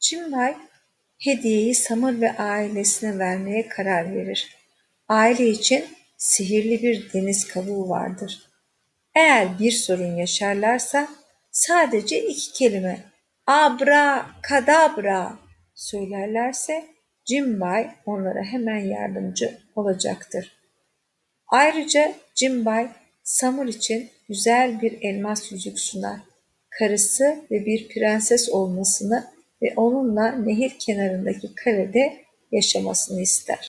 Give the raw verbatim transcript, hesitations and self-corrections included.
Cimbay hediyeyi Samur ve ailesine vermeye karar verir. Aile için sihirli bir deniz kabuğu vardır. Eğer bir sorun yaşarlarsa sadece iki kelime abra kadabra söylerlerse Cimbay onlara hemen yardımcı olacaktır. Ayrıca Cimbay Samur için güzel bir elmas yüzük sunar. Karısı ve bir prenses olmasını ve onunla nehir kenarındaki kalede yaşamasını ister.